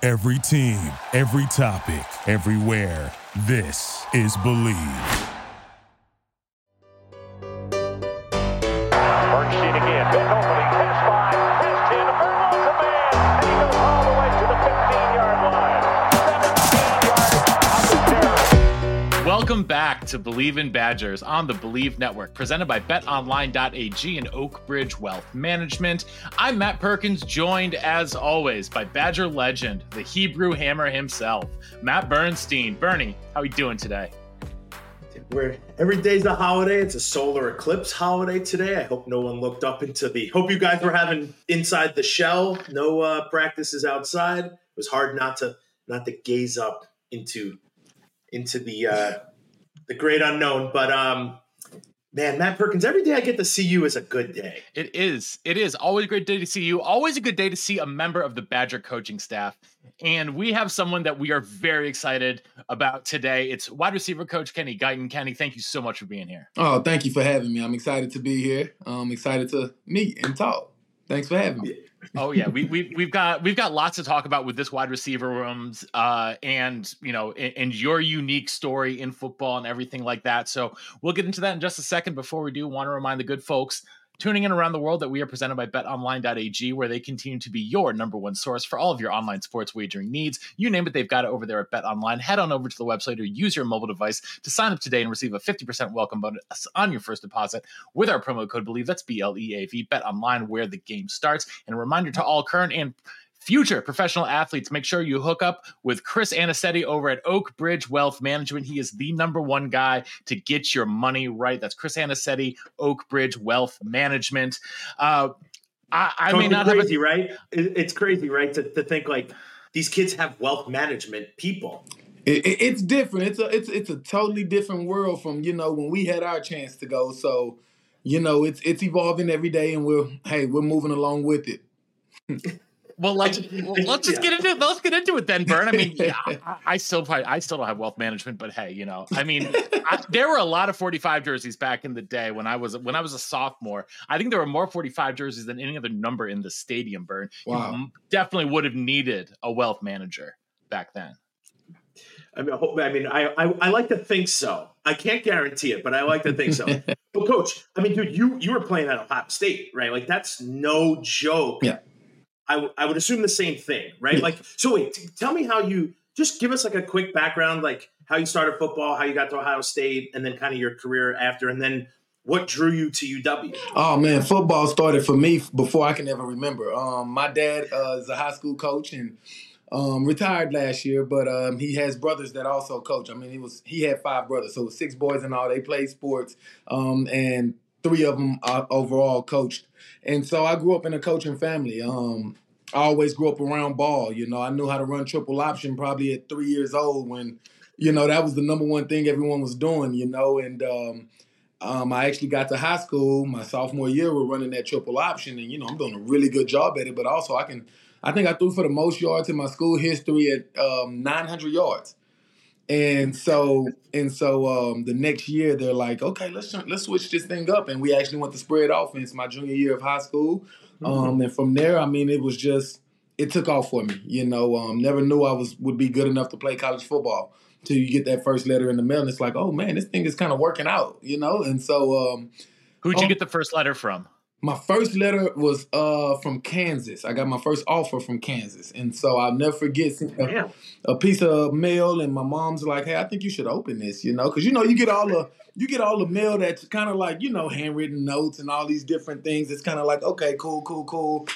Every team, every topic, everywhere. This is Believe. Bernstein again, big opening, pass 5, pass 10, Vernon to man, and he goes all the way to the 15-yard line. 17 yards of the terror. Welcome back to Believe in Badgers on the Believe Network, presented by BetOnline.ag and Oak Bridge Wealth Management. I'm Matt Perkins, joined as always by Badger legend, the Hebrew Hammer himself, Matt Bernstein. Bernie, how are you doing today? Every day's a holiday. It's a solar eclipse holiday today. I hope no one looked up into hope you guys were having inside the shell. No practices outside. It was hard not to gaze up into the great unknown. But man, Matt Perkins, every day I get to see you is a good day. It is always a great day to see you. Always a good day to see a member of the Badger coaching staff. And we have someone that we are very excited about today. It's wide receiver coach Kenny Guyton. Kenny, thank you so much for being here. Oh, thank you for having me. I'm excited to be here. I'm excited to meet and talk. Thanks for having me. Oh yeah, we've got lots to talk about with this wide receiver rooms, and your unique story in football and everything like that. So we'll get into that in just a second. Before we do, want to remind the good folks tuning in around the world that we are presented by BetOnline.ag, where they continue to be your number one source for all of your online sports wagering needs. You name it, they've got it over there at BetOnline. Head on over to the website or use your mobile device to sign up today and receive a 50% welcome bonus on your first deposit with our promo code BELIEVE. That's BLEAV. BetOnline, where the game starts. And a reminder to all current and future professional athletes, make sure you hook up with Chris Anicetti over at Oak Bridge Wealth Management. He is the number one guy to get your money right. That's Chris Anicetti, Oak Bridge Wealth Management. I may not crazy, have right? It's crazy, right? To think like these kids have wealth management people. It's different. It's a totally different world from when we had our chance to go. So it's evolving every day, and we're moving along with it. Well, let's just get into it. Let's get into it then, Bern. I mean, I still don't have wealth management, but hey, there were a lot of 45 jerseys back in the day when I was a sophomore. I think there were more 45 jerseys than any other number in the stadium, Bern. Wow. You definitely would have needed a wealth manager back then. I like to think so. I can't guarantee it, but I like to think so. But Coach, I mean, dude, you were playing at Ohio State, right? Like that's no joke. Yeah. I would assume the same thing, right? Yeah. So wait, tell me how just give us like a quick background, like how you started football, how you got to Ohio State, and then kind of your career after, and then what drew you to UW? Oh man, football started for me before I can ever remember. My dad is a high school coach and retired last year, but he has brothers that also coach. I mean, he had 5 brothers, so 6 boys in all. They played sports, and 3 of them overall coached. And so I grew up in a coaching family. I always grew up around ball. I knew how to run triple option probably at 3 years old when, that was the number one thing everyone was doing, And I actually got to high school my sophomore year. We're running that triple option, and I'm doing a really good job at it. But also, I think I threw for the most yards in my school history at 900 yards. And so the next year they're like, okay, let's switch this thing up, and we actually went to spread offense my junior year of high school, and from there, I mean, it took off for me. Never knew I would be good enough to play college football till you get that first letter in the mail, and it's like, oh man, this thing is kind of working out, And so, who'd you get the first letter from? My first letter was from Kansas. I got my first offer from Kansas. And so I'll never forget seeing a piece of mail, and my mom's like, hey, I think you should open this, because, you get all the mail that's kind of like, handwritten notes and all these different things. It's kind of like, okay, cool.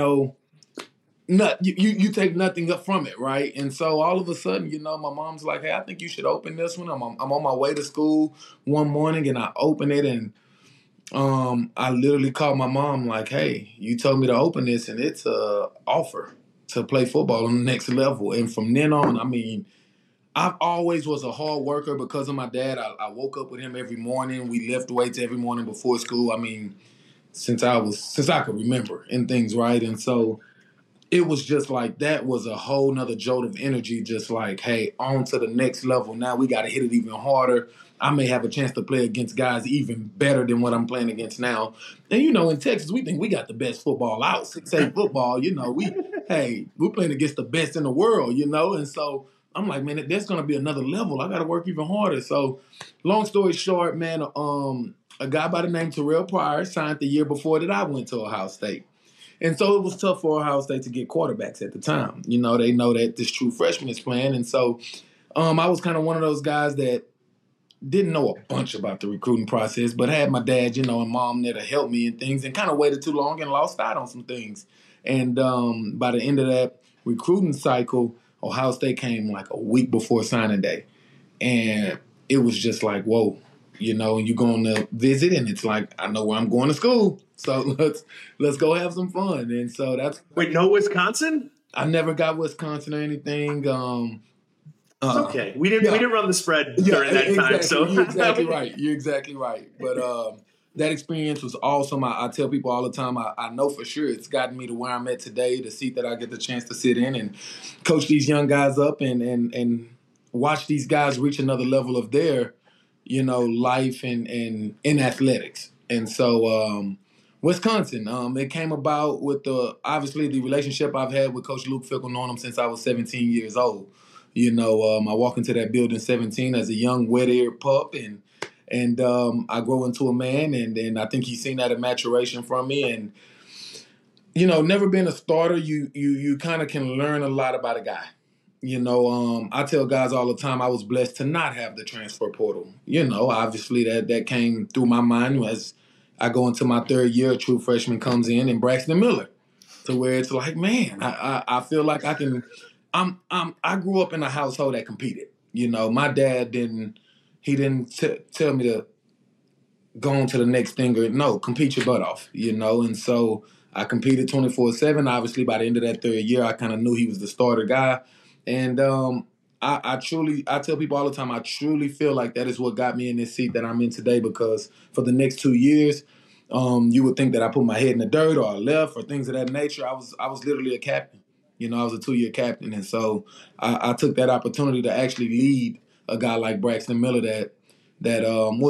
You take nothing up from it, right? And so all of a sudden, my mom's like, hey, I think you should open this one. I'm on my way to school one morning, and I open it, and I literally called my mom like, hey, you told me to open this, and it's a offer to play football on the next level. And from then on, I mean, I always was a hard worker because of my dad. I woke up with him every morning. We lift weights every morning before school. I mean, since I could remember and things, right? And so it was just like that was a whole nother jolt of energy, just like, hey, on to the next level. Now we got to hit it even harder. I may have a chance to play against guys even better than what I'm playing against now. And, in Texas, we think we got the best football out. 6A football, hey, we're playing against the best in the world, you know? And so I'm like, man, there's going to be another level. I got to work even harder. So long story short, man, a guy by the name Terrell Pryor signed the year before that I went to Ohio State. And so it was tough for Ohio State to get quarterbacks at the time. You know, they know that this true freshman is playing. And so I was kind of one of those guys that didn't know a bunch about the recruiting process, but had my dad, you know, and mom there to help me and things, and kind of waited too long and lost out on some things. And by the end of that recruiting cycle, Ohio State came like a week before signing day. And it was just like, whoa, you know, and you're going to visit, and it's like, I know where I'm going to school. So let's go have some fun. And so that's... Wait, no Wisconsin? I never got Wisconsin or anything. It's okay. We didn't run the spread during that time. So You're exactly right. You're exactly right. But that experience was awesome. I tell people all the time, I know for sure it's gotten me to where I'm at today, the seat that I get the chance to sit in and coach these young guys up and watch these guys reach another level of their, you know, life and in athletics. And so Wisconsin, it came about with obviously the relationship I've had with Coach Luke Fickell, knowing him since I was 17 years old. You know, I walk into that building 17 as a young wet-eared pup, and I grow into a man, and I think he's seen that in maturation from me. And, you know, never being a starter, you kind of can learn a lot about a guy. You know, I tell guys all the time I was blessed to not have the transfer portal. You know, obviously that came through my mind as I go into my third year, a true freshman comes in, and Braxton Miller, to where it's like, man, I feel like I can – I grew up in a household that competed. You know, my dad didn't tell me to go on to the next thing or no, compete your butt off, you know. And so I competed 24/7. Obviously, by the end of that third year, I kind of knew he was the starter guy. And I tell people all the time, I truly feel like that is what got me in this seat that I'm in today, because for the next 2 years, you would think that I put my head in the dirt or I left or things of that nature. I was literally a captain. You know, I was a 2-year captain, and so I took that opportunity to actually lead a guy like Braxton Miller that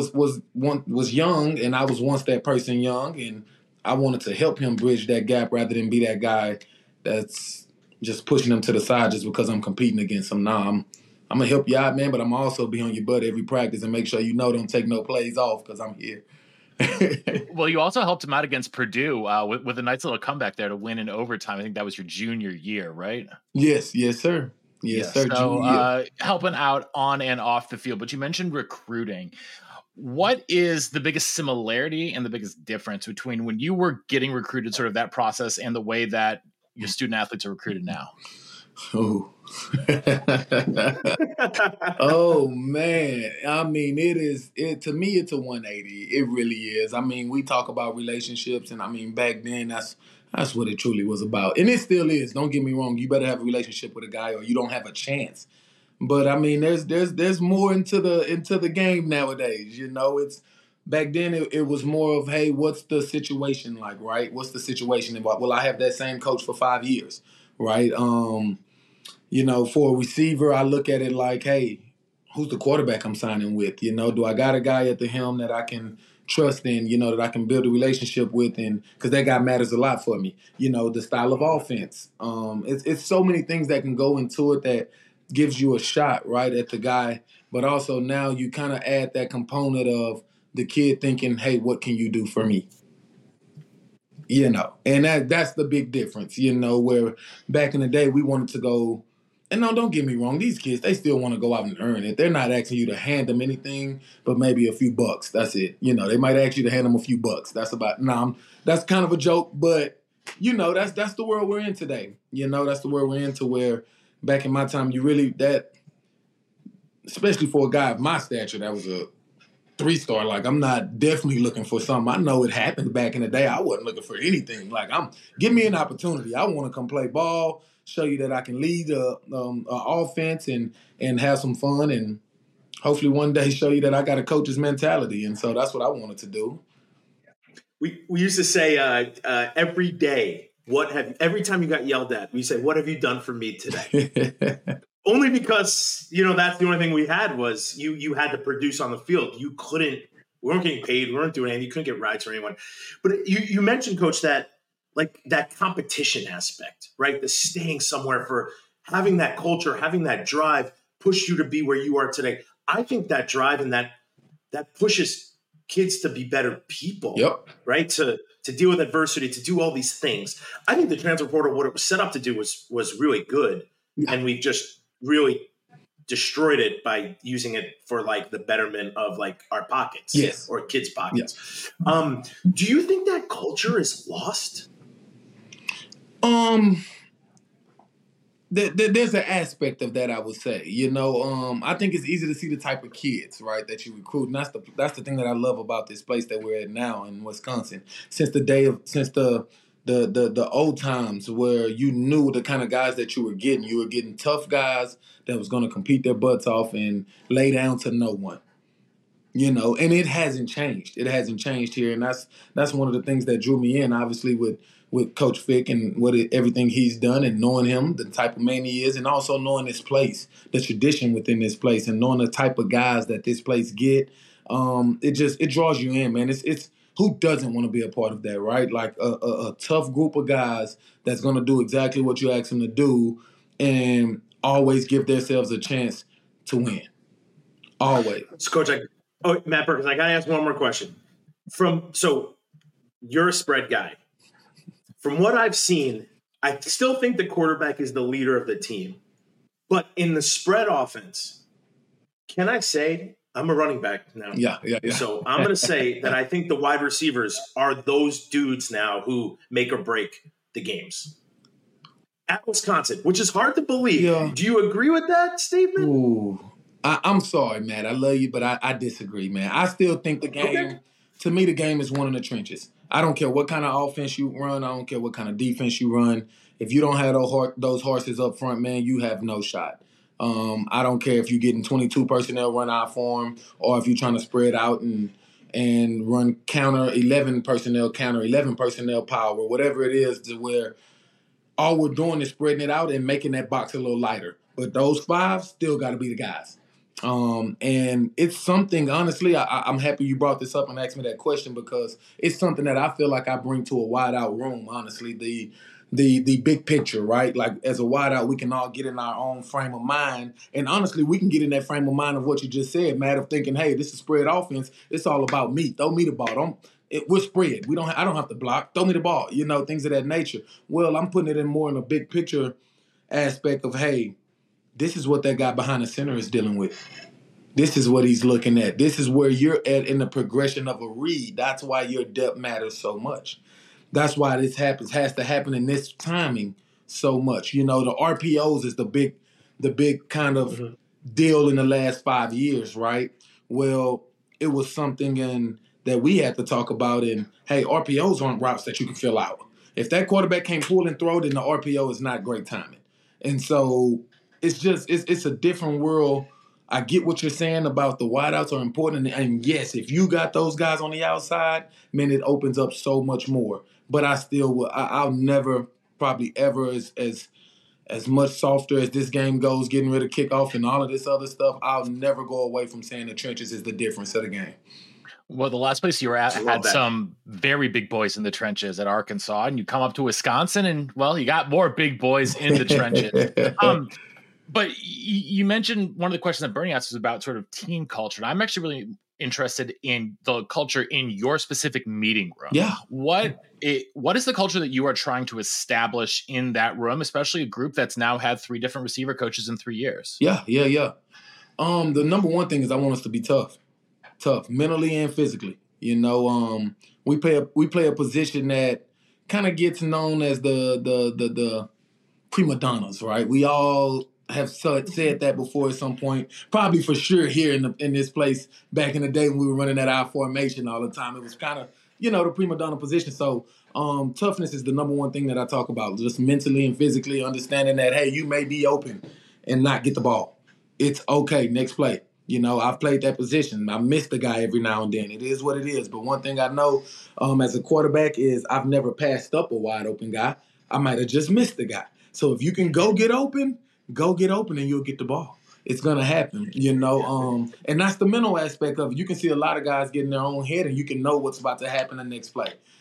was young, and I was once that person young, and I wanted to help him bridge that gap rather than be that guy that's just pushing him to the side just because I'm competing against him. Nah, I'm gonna help you out, man, but I'm also be on your butt every practice and make sure you know don't take no plays off because I'm here. Well, you also helped him out against Purdue with a nice little comeback there to win in overtime. I think that was your junior year, right? Yes, sir. Yes, sir. So helping out on and off the field. But you mentioned recruiting. What is the biggest similarity and the biggest difference between when you were getting recruited, sort of that process, and the way that your student athletes are recruited now? Oh. Oh man. I mean, to me it's a 180. It really is. I mean, we talk about relationships, and I mean back then that's what it truly was about. And it still is. Don't get me wrong. You better have a relationship with a guy or you don't have a chance. But I mean, there's more into the game nowadays. You know, it's back then it was more of, hey, what's the situation like, right? What's the situation involved? Well, I have that same coach for 5 years, right? You know, for a receiver, I look at it like, hey, who's the quarterback I'm signing with? You know, do I got a guy at the helm that I can trust in, you know, that I can build a relationship with? And because that guy matters a lot for me. You know, the style of offense. It's so many things that can go into it that gives you a shot, right, at the guy. But also now you kind of add that component of the kid thinking, hey, what can you do for me? You know, and that's the big difference, you know, where back in the day we wanted to go. And no, don't get me wrong. These kids, they still want to go out and earn it. They're not asking you to hand them anything, but maybe a few bucks. That's it. You know, they might ask you to hand them a few bucks. That's kind of a joke, but you know, that's the world we're in today. You know, that's the world we're in, to where back in my time, especially for a guy of my stature, that was a 3-star. Like, I'm not definitely looking for something. I know it happened back in the day. I wasn't looking for anything. Like, give me an opportunity. I want to come play ball, show you that I can lead a offense and have some fun, and hopefully one day show you that I got a coach's mentality. And so that's what I wanted to do. We used to say every day, every time you got yelled at, we say, what have you done for me today? Only because, you know, that's the only thing we had was you had to produce on the field. We weren't getting paid. We weren't doing anything. You couldn't get rides for anyone. But you mentioned, Coach, that like that competition aspect, right? The staying somewhere, for having that culture, having that drive push you to be where you are today. I think that drive and that pushes kids to be better people, right? To deal with adversity, to do all these things. I think the transfer portal, what it was set up to do was really good. And we've just really destroyed it by using it for like the betterment of like our pockets, or kids' pockets. Do you think that culture is lost? There's an aspect of that, I would say. I think it's easy to see the type of kids, right, that you recruit, and that's the thing that I love about this place that we're at now in Wisconsin. Since the old times, where you knew the kind of guys that you were getting tough guys that was going to compete their butts off and lay down to no one. And it hasn't changed. It hasn't changed here, and that's one of the things that drew me in, obviously, with Coach Fick and everything he's done, and knowing him, the type of man he is, and also knowing this place, the tradition within this place, and knowing the type of guys that this place get. It draws you in, man. It's who doesn't want to be a part of that, right? Like a tough group of guys that's going to do exactly what you ask them to do, and always give themselves a chance to win. Always. So, Coach, Matt Perkins, I got to ask one more question. So you're a spread guy. From what I've seen, I still think the quarterback is the leader of the team. But in the spread offense, can I say I'm a running back now? Yeah. So I'm going to say that I think the wide receivers are those dudes now who make or break the games. At Wisconsin, which is hard to believe. Yeah. Do you agree with that statement? Ooh. I'm sorry, Matt. I love you, but I disagree, man. I still think the game, to me, the game is one in the trenches. I don't care what kind of offense you run. I don't care what kind of defense you run. If you don't have those horses up front, man, you have no shot. I don't care if you're getting 22 personnel run out for them, or if you're trying to spread out and run counter 11 personnel power, whatever it is, to where all we're doing is spreading it out and making that box a little lighter. But those five still got to be the guys. And it's something, honestly, I'm happy you brought this up and asked me that question, because it's something that I feel like I bring to a wide out room, honestly, the big picture, right? Like, as a wide out, we can all get in our own frame of mind. And honestly, we can get in that frame of mind of what you just said, Matt, of thinking, hey, this is spread offense. It's all about me. Throw me the ball. We're spread. I don't have to block. Throw me the ball, things of that nature. Well, I'm putting it in more in a big picture aspect of, hey, this is what that guy behind the center is dealing with. This is what he's looking at. This is where you're at in the progression of a read. That's why your depth matters so much. That's why this has to happen in this timing so much. The RPOs is the big kind of deal in the last 5 years, right? Well, it was something that we had to talk about. And, hey, RPOs aren't routes that you can fill out. If that quarterback can't pull and throw, then the RPO is not great timing. And so it's a different world. I get what you're saying about the wideouts are important. And yes, if you got those guys on the outside, man, it opens up so much more. But I'll never probably ever as much softer as this game goes, getting rid of kickoff and all of this other stuff, I'll never go away from saying the trenches is the difference of the game. Well, the last place you were at had some very big boys in the trenches at Arkansas, and you come up to Wisconsin and, well, you got more big boys in the trenches. But you mentioned one of the questions that Bernie asked was about sort of team culture. And I'm actually really interested in the culture in your specific meeting room. Yeah. What is the culture that you are trying to establish in that room, especially a group that's now had 3 different receiver coaches in 3 years? Yeah. The number one thing is I want us to be tough mentally and physically. We play a position that kind of gets known as the prima donnas, right? We all have said that before at some point, probably for sure here in this place back in the day when we were running that I formation all the time. It was kind of, the prima donna position. So toughness is the number one thing that I talk about, just mentally and physically understanding that, hey, you may be open and not get the ball. It's okay. Next play. I've played that position. I miss the guy every now and then. It is what it is. But one thing I know as a quarterback is I've never passed up a wide open guy. I might have just missed the guy. So if you can go get open and you'll get the ball. It's going to happen, and that's the mental aspect of it. You can see a lot of guys get in their own head and you can know what's about to happen the next play.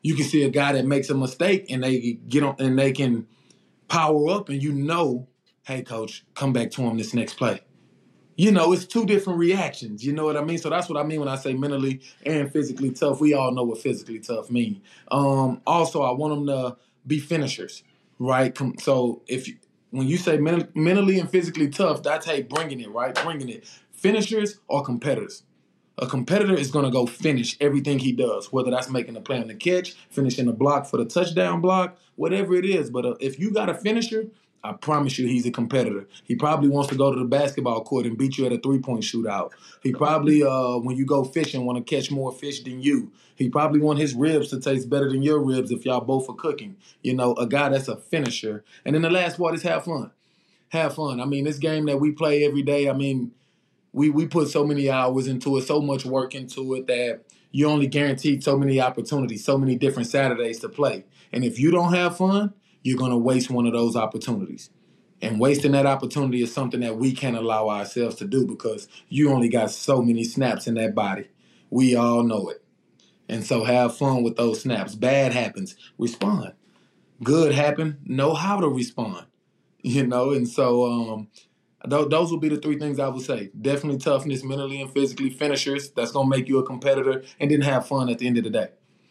You can see a guy that makes a mistake and they get on and they can power up, and hey, coach, come back to him this next play. It's two different reactions. You know what I mean? So that's what I mean when I say mentally and physically tough. We all know what physically tough means. Also, I want them to be finishers, right? So when you say mentally and physically tough, that's bringing it, right? Bringing it. Finishers or competitors. A competitor is going to go finish everything he does, whether that's making a play on the catch, finishing a block for the touchdown block, whatever it is. But if you got a finisher, I promise you he's a competitor. He probably wants to go to the basketball court and beat you at a three-point shootout. He probably, when you go fishing, want to catch more fish than you. He probably want his ribs to taste better than your ribs if y'all both are cooking. A guy that's a finisher. And then the last part is have fun. Have fun. I mean, this game that we play every day, I mean, we put so many hours into it, so much work into it that you only guaranteed so many opportunities, so many different Saturdays to play. And if you don't have fun, you're going to waste one of those opportunities. And wasting that opportunity is something that we can't allow ourselves to do because you only got so many snaps in that body. We all know it. And so have fun with those snaps. Bad happens, respond. Good happen, know how to respond. And so those would be the three things I would say. Definitely toughness, mentally and physically, finishers. That's going to make you a competitor, and then have fun at the end of the day.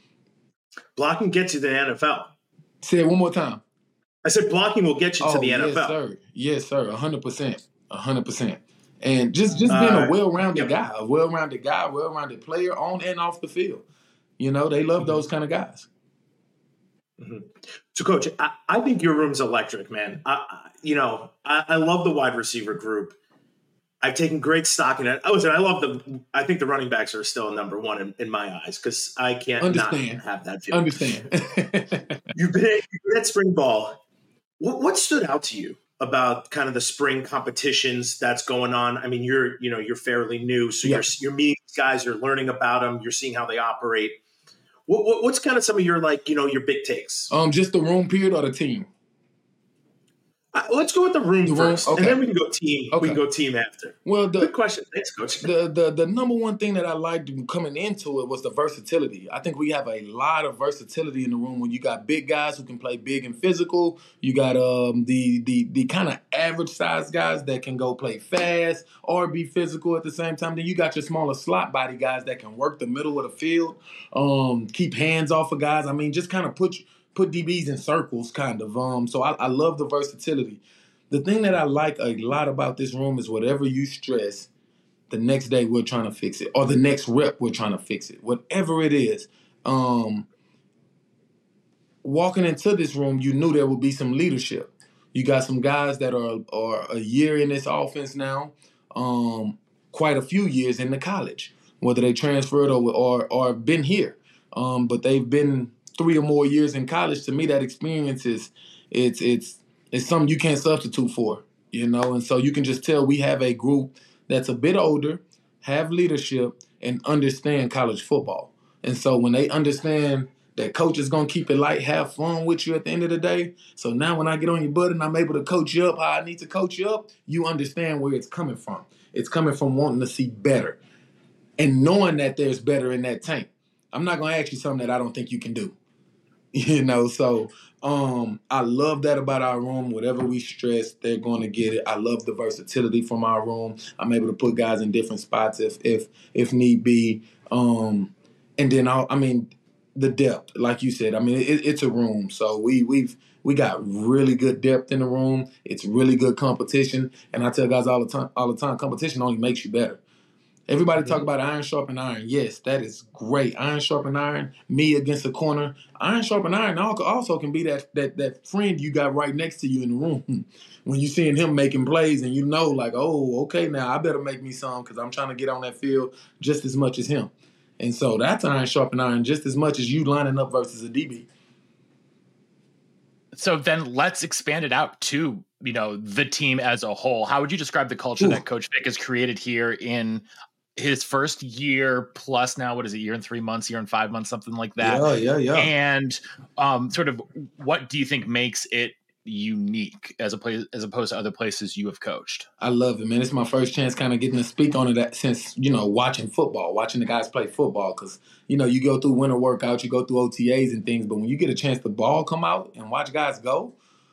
Blocking gets you to the NFL. Say it one more time. I said blocking will get you to the NFL. Yes, sir. Yes, sir. 100%. 100%. And just being a well-rounded guy, well-rounded player on and off the field. They love those kind of guys. Mm-hmm. So, Coach, I think your room's electric, man. I love the wide receiver group. I've taken great stock in it. I think the running backs are still number one in my eyes because I can't not have that feeling. Understand. You've been at spring ball. What stood out to you about kind of the spring competitions that's going on? I mean, you're fairly new, so you're meeting guys, you're learning about them, you're seeing how they operate. What's kind of some of your your big takes? Just the room period or the team? Let's go with the room first, okay. And then we can go team. Okay. We can go team after. Well, good question. Thanks, Coach. The number one thing that I liked coming into it was the versatility. I think we have a lot of versatility in the room when you got big guys who can play big and physical. You got the kind of average size guys that can go play fast or be physical at the same time. Then you got your smaller slot body guys that can work the middle of the field, keep hands off of guys. I mean, just kind of put DBs in circles, kind of. So I love the versatility. The thing that I like a lot about this room is whatever you stress, the next day we're trying to fix it, or the next rep we're trying to fix it. Whatever it is. Walking into this room, you knew there would be some leadership. You got some guys that are a year in this offense now, quite a few years in the college, whether they transferred or been here. But they've been 3 or more years in college. To me, that experience is it's something you can't substitute for, and so you can just tell we have a group that's a bit older, have leadership, and understand college football. And so when they understand that coach is going to keep it light, have fun with you at the end of the day. So now when I get on your butt and I'm able to coach you up how I need to coach you up, you understand where it's coming from. It's coming from wanting to see better and knowing that there's better in that tank. I'm not going to ask you something that I don't think you can do. So I love that about our room. Whatever we stress, they're going to get it. I love the versatility from our room. I'm able to put guys in different spots if need be. And then the depth, like you said. I mean, it's a room. So we got really good depth in the room. It's really good competition. And I tell guys all the time, competition only makes you better. Everybody talk about iron sharpen iron. Yes, that is great. Iron sharpen iron, me against the corner. Iron sharpen iron also can be that friend you got right next to you in the room. When you seeing him making plays and like, oh, okay, now I better make me some because I'm trying to get on that field just as much as him. And so that's iron sharpen iron just as much as you lining up versus a DB. So then let's expand it out to, the team as a whole. How would you describe the culture that Coach Vic has created here in his first year plus now, what is it, year and 3 months, year and 5 months, something like that? Yeah. And sort of what do you think makes it unique as opposed to other places you have coached? I love it, man. It's my first chance kind of getting to speak on it since, watching football, watching the guys play football. Because, you go through winter workouts, you go through OTAs and things, but when you get a chance to ball come out and watch guys go,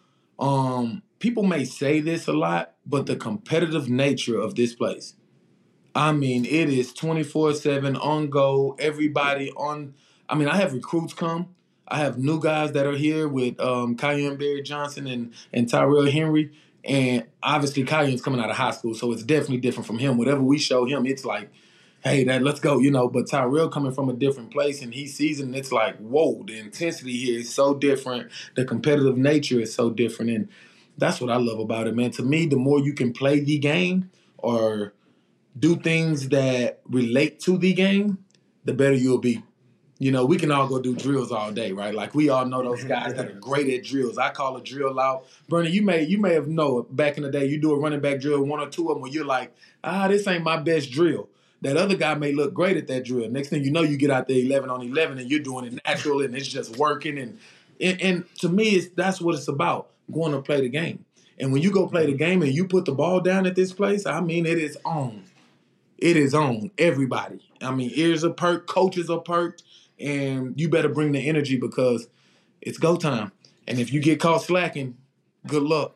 people may say this a lot, but the competitive nature of this place, I mean, it is 24/7 on go, everybody on. I mean, I have recruits come. I have new guys that are here with Kyan Barry Johnson and Tyrell Henry. And obviously, Kyan's coming out of high school, so it's definitely different from him. Whatever we show him, it's like, hey, let's go, But Tyrell coming from a different place, and he sees it, and it's like, whoa, the intensity here is so different. The competitive nature is so different, and that's what I love about it, man. To me, the more you can play the game or do things that relate to the game, the better you'll be. We can all go do drills all day, right? Like, we all know those guys that are great at drills. I call a drill out. Bernie, you may have known back in the day, you do a running back drill, one or two of them, where you're like, this ain't my best drill. That other guy may look great at that drill. Next thing you know, you get out there 11 on 11 and you're doing it natural and it's just working. And to me, that's what it's about, going to play the game. And when you go play the game and you put the ball down at this place, I mean, it is on. It is on everybody. I mean, ears are perked, coaches are perked. And you better bring the energy because it's go time. And if you get caught slacking, good luck.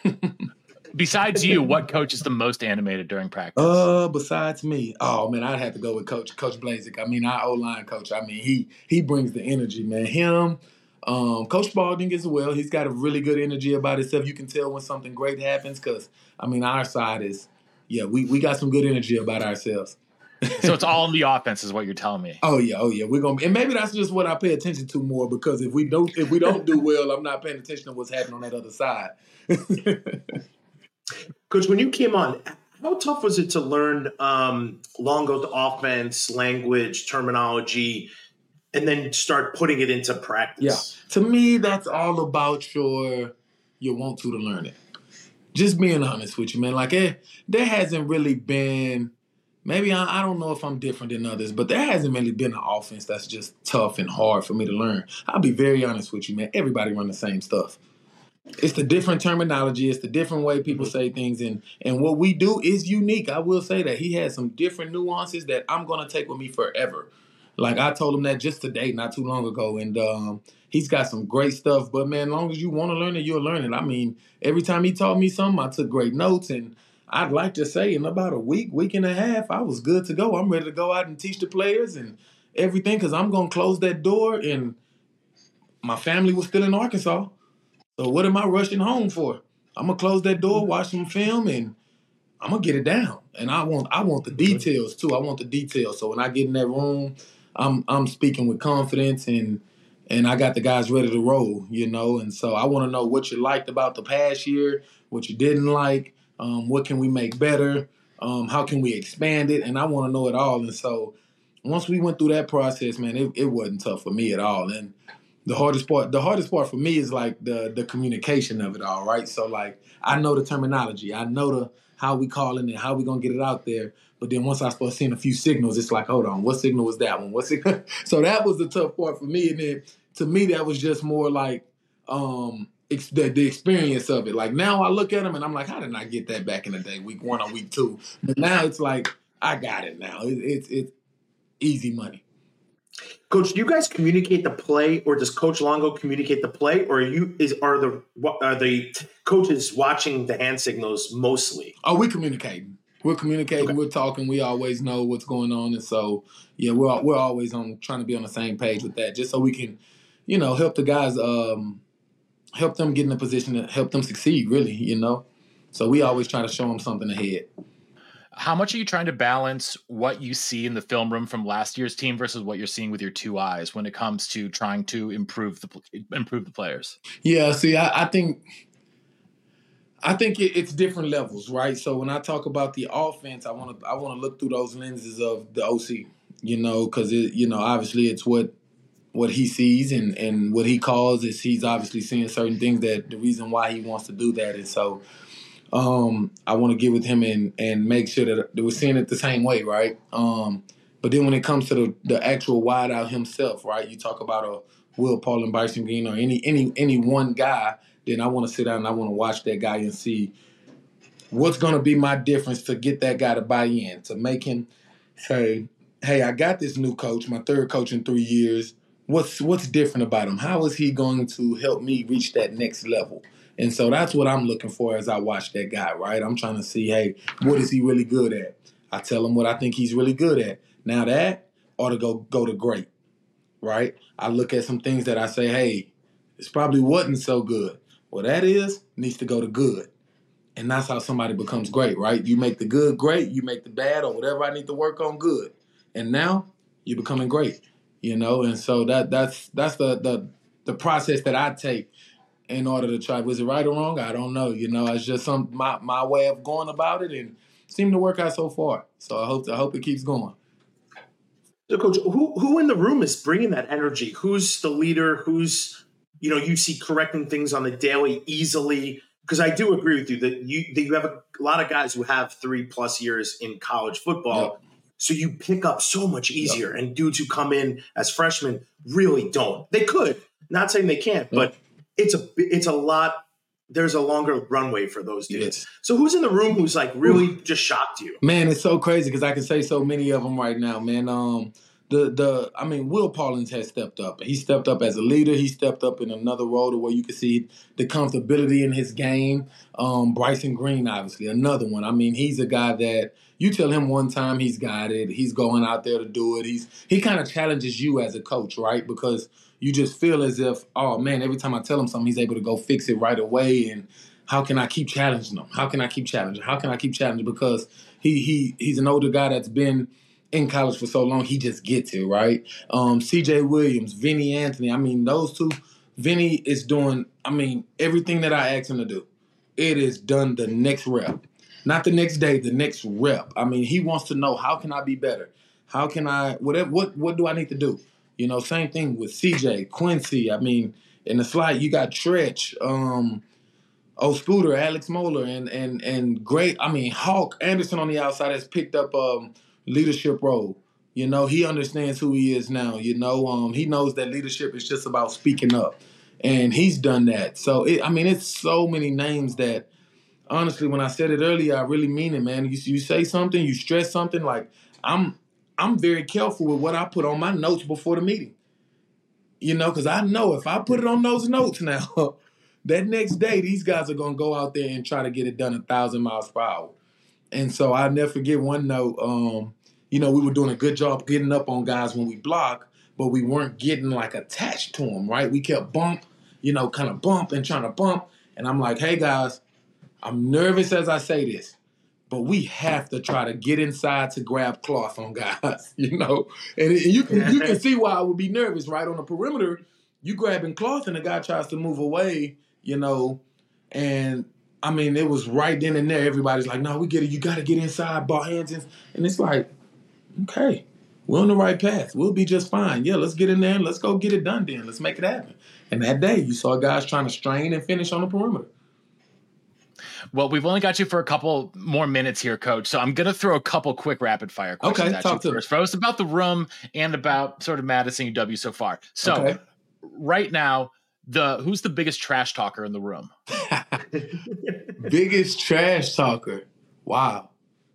Besides you, what coach is the most animated during practice? Besides me, oh man, I'd have to go with Coach Blazik. I mean, our O-line coach. I mean, he brings the energy, man. Him, Coach Spalding as well. He's got a really good energy about himself. You can tell when something great happens because, I mean, our side is, we got some good energy about ourselves. So it's all in the offense, is what you're telling me. Oh yeah. We're gonna, and maybe that's just what I pay attention to more because if we don't do well, I'm not paying attention to what's happening on that other side. Coach, when you came on, how tough was it to learn Longo's offense, language, terminology, and then start putting it into practice? Yeah, to me, that's all about your want to learn it. Just being honest with you, man. Like there hasn't really been. Maybe I don't know if I'm different than others, but there hasn't really been an offense that's just tough and hard for me to learn. I'll be very honest with you, man. Everybody run the same stuff. It's the different terminology. It's the different way people say things. And what we do is unique. I will say that he has some different nuances that I'm going to take with me forever. Like I told him that just today, not too long ago. And he's got some great stuff. But, man, as long as you want to learn it, you'll learn it. I mean, every time he taught me something, I took great notes. And I'd like to say in about a week and a half, I was good to go. I'm ready to go out and teach the players and everything because I'm going to close that door. And my family was still in Arkansas. So what am I rushing home for? I'm going to close that door, watch some film, and I'm going to get it down. And I want the details, too. I want the details. So when I get in that room, I'm speaking with confidence and I got the guys ready to roll, And so I want to know what you liked about the past year, what you didn't like. What can we make better? How can we expand it? And I want to know it all. And so once we went through that process, man, it wasn't tough for me at all. And the hardest part for me is like the communication of it all, right? So like I know the terminology. I know how we call it and how we going to get it out there. But then once I start seeing a few signals, it's like, hold on, what signal was that one? So that was the tough part for me. And then to me, that was just more like the experience of it. Like now I look at them and I'm like, how did I get that back in the day, week 1 or week 2? But now it's like, I got it now. It's easy money. Coach, do you guys communicate the play, or does Coach Longo communicate the play, or are the coaches watching the hand signals mostly? Oh, we're communicating. We're communicating. Okay. We're talking. We always know what's going on, and so we're always trying to be on the same page with that, just so we can, help the guys, help them get in a position to help them succeed. Really, So we always try to show them something ahead. How much are you trying to balance what you see in the film room from last year's team versus what you're seeing with your 2 eyes when it comes to trying to improve the players? Yeah, see, I think it's different levels, right? So when I talk about the offense, I want to look through those lenses of the OC, because obviously it's what he sees and what he calls is he's obviously seeing certain things that the reason why he wants to do that, and so. I want to get with him and make sure that we're seeing it the same way, right? But then when it comes to the actual wideout himself, right? You talk about a Will Paul and Bryson Green or any one guy then I want to sit down and I want to watch that guy and see what's going to be my difference to get that guy to buy in, to make him say, hey, I got this new coach, my third coach in 3 years. What's different about him? How is he going to help me reach that next level? And so that's what I'm looking for as I watch that guy, right? I'm trying to see, hey, what is he really good at? I tell him what I think he's really good at. Now that ought to go to great, right? I look at some things that I say, hey, this probably wasn't so good. Well, that needs to go to good. And that's how somebody becomes great, right? You make the good great, you make the bad or whatever I need to work on good. And now you're becoming great. And so that's the process that I take in order to try. Was it right or wrong? I don't know. It's just my way of going about it, and seemed to work out so far. So I hope it keeps going. So, Coach, who in the room is bringing that energy? Who's the leader? Who's you see correcting things on the daily easily? Because I do agree with you that you have a lot of guys who have 3+ years in college football. Yep. So you pick up so much easier, and dudes who come in as freshmen really don't. They could, not saying they can't, but it's a lot. There's a longer runway for those dudes. Yes. So who's in the room who's like really just shocked you? Man, it's so crazy because I can say so many of them right now, man. Will Paulins has stepped up. He stepped up as a leader. He stepped up in another role to where you can see the comfortability in his game. Bryson Green, obviously, another one. I mean, he's a guy that you tell him one time, he's got it. He's going out there to do it. He kind of challenges you as a coach, right? Because you just feel as if, oh, man, every time I tell him something, he's able to go fix it right away. And how can I keep challenging him? How can I keep challenging? How can I keep challenging? Because he's an older guy that's been in college for so long, he just gets it, right? C.J. Williams, Vinny Anthony. I mean, those two, Vinny is doing, everything that I asked him to do. It is done the next rep. Not the next day, the next rep. He wants to know, how can I be better? How can I, what do I need to do? Same thing with CJ, Quincy. In the slide, you got Tretch, Scooter, Alex Moeller, and great, Hawk Anderson on the outside has picked up leadership role. He understands who he is now. He knows that leadership is just about speaking up. And he's done that. So, it's so many names that, honestly, when I said it earlier, I really mean it, man. You say something, you stress something, like I'm very careful with what I put on my notes before the meeting. Because I know if I put it on those notes now, that next day, these guys are going to go out there and try to get it done 1,000 miles per hour. And so I'll never forget one note. We were doing a good job getting up on guys when we block, but we weren't getting like attached to them, right? We kept kind of bump and trying to bump. And I'm like, hey, guys, I'm nervous as I say this, but we have to try to get inside to grab cloth on guys, And you can see why I would be nervous, right? On the perimeter, you grabbing cloth and the guy tries to move away, and it was right then and there. Everybody's like, no, we get it. You got to get inside, ball hands in. And it's like, okay, we're on the right path. We'll be just fine. Yeah, let's get in there and let's go get it done then. Let's make it happen. And that day, you saw guys trying to strain and finish on the perimeter. Well, we've only got you for a couple more minutes here, Coach. So I'm going to throw a couple quick rapid-fire questions at you first. First, about the room and about sort of Madison UW so far. So right now, who's the biggest trash talker in the room? Biggest trash talker. Wow.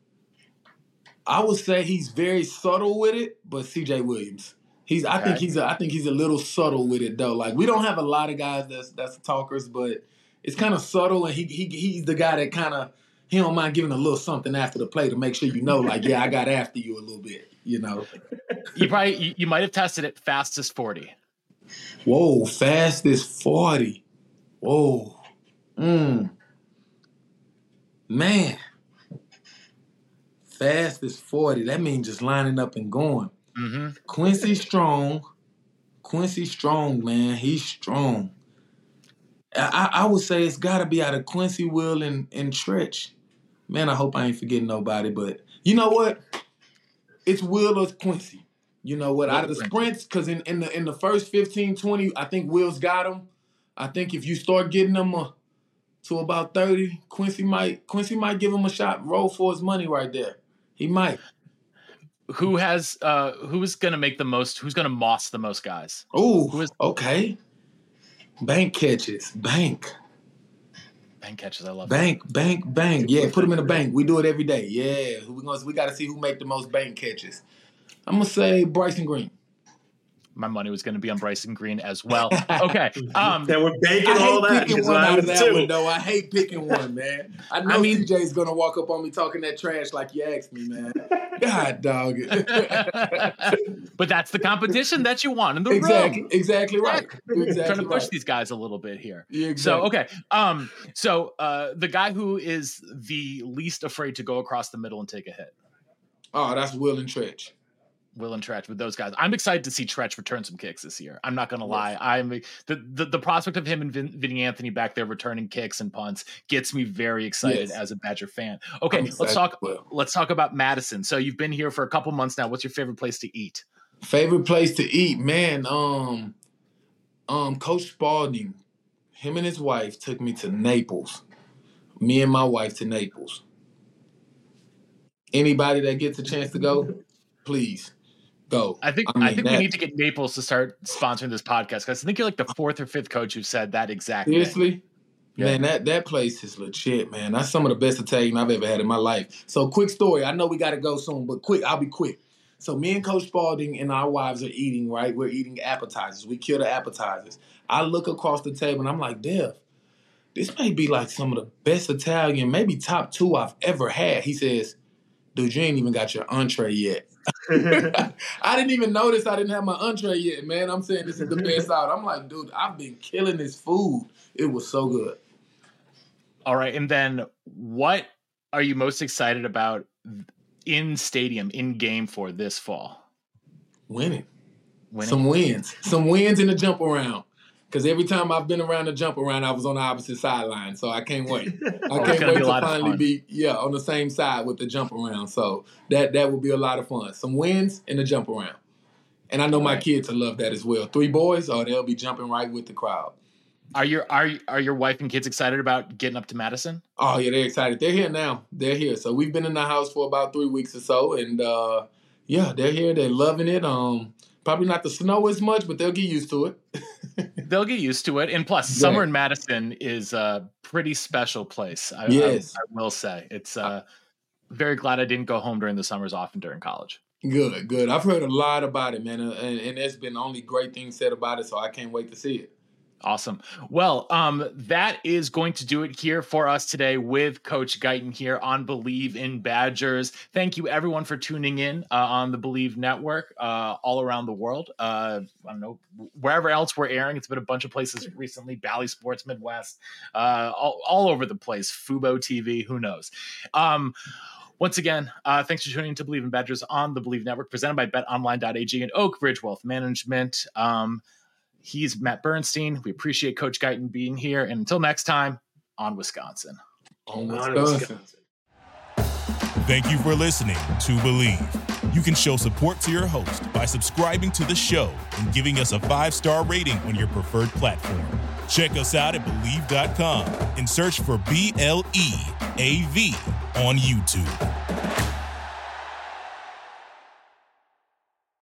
I would say he's very subtle with it, but CJ Williams. I think he's a little subtle with it though. Like we don't have a lot of guys that's talkers, but it's kind of subtle, and he's the guy that he don't mind giving a little something after the play to make sure like, yeah, I got after you a little bit, You might have tested it fastest 40. Whoa, fastest 40. Whoa. Man. Fastest 40. That means just lining up and going. Mm-hmm. Quincy Strong, man. He's strong. I would say it's got to be out of Quincy, Will, and Tretch. Man, I hope I ain't forgetting nobody, but you know what? It's Will or Quincy. You know what? Out of the sprints, because in the first 15, 20, I think Will's got them. I think if you start getting them to about 30, Quincy might give him a shot, roll for his money right there. He might. Who's going to make the most? Who's going to moss the most guys? Oh, okay. Bank catches. Bank. Bank catches, I love bank. Yeah, put them in the bank. We do it every day. Yeah, we got to see who make the most bank catches. I'm gonna say Bryson Green. My money was going to be on Bryson Green as well. Okay. Then we're banking all that. I hate picking one out of that too. one, though. I hate picking one, man. I know CJ's going to walk up on me talking that trash like you asked me, man. God, dog. But that's the competition that you want in the room. Exactly right. Exactly Trying to push right. these guys a little bit here. Yeah, exactly. So, okay. The guy who is the least afraid to go across the middle and take a hit. Oh, that's Will and Tretch. Will and Tretch with those guys. I'm excited to see Tretch return some kicks this year. I'm not going to lie. I'm the prospect of him and Vinny Anthony back there returning kicks and punts gets me very excited as a Badger fan. Okay, let's talk about Madison. So you've been here for a couple months now. What's your favorite place to eat? Favorite place to eat, man. Coach Spalding, him and his wife took me to Naples. Me and my wife to Naples. Anybody that gets a chance to go, please. Go. I think we need to get Naples to start sponsoring this podcast because I think you're like the fourth or fifth coach who said that exact seriously thing. Yeah. Man, that place is legit, man. That's some of the best Italian I've ever had in my life. So quick story. I know we got to go soon, but I'll be quick. So me and Coach Spalding and our wives are eating, right? We're eating appetizers. We kill the appetizers. I look across the table and I'm like, Dev, this may be like some of the best Italian, maybe top 2 I've ever had. He says, dude, you ain't even got your entree yet. I didn't even notice I didn't have my entree yet, man. I'm saying this is the best out. I'm like, dude, I've been killing this food. It was so good. All right. And then what are you most excited about in stadium, in game for this fall? Winning. Some wins in the jump around. Because every time I've been around the jump around, I was on the opposite sideline. So I can't wait. I can't wait to finally be on the same side with the jump around. So that will be a lot of fun. Some wins in the jump around. And I know my kids will love that as well. 3 boys, they'll be jumping right with the crowd. Are your wife and kids excited about getting up to Madison? Oh, yeah, they're excited. They're here now. They're here. So we've been in the house for about 3 weeks or so. And, they're here. They're loving it. Probably not the snow as much, but they'll get used to it. They'll get used to it. And plus, summer in Madison is a pretty special place. I will say. It's very glad I didn't go home during the summers often during college. Good. I've heard a lot about it, man. And there's been only great things said about it, so I can't wait to see it. Awesome. Well, that is going to do it here for us today with Coach Guyton here on Believe in Badgers. Thank you, everyone, for tuning in on the Believe Network all around the world. I don't know, wherever else we're airing. It's been a bunch of places recently, Bally Sports Midwest, all over the place, Fubo TV, who knows. Once again, thanks for tuning in to Believe in Badgers on the Believe Network, presented by BetOnline.ag and Oak Ridge Wealth Management. He's Matt Bernstein. We appreciate Coach Guyton being here. And until next time, on Wisconsin. On Wisconsin. Thank you for listening to Believe. You can show support to your host by subscribing to the show and giving us a 5-star rating on your preferred platform. Check us out at Believe.com and search for BLEAV on YouTube.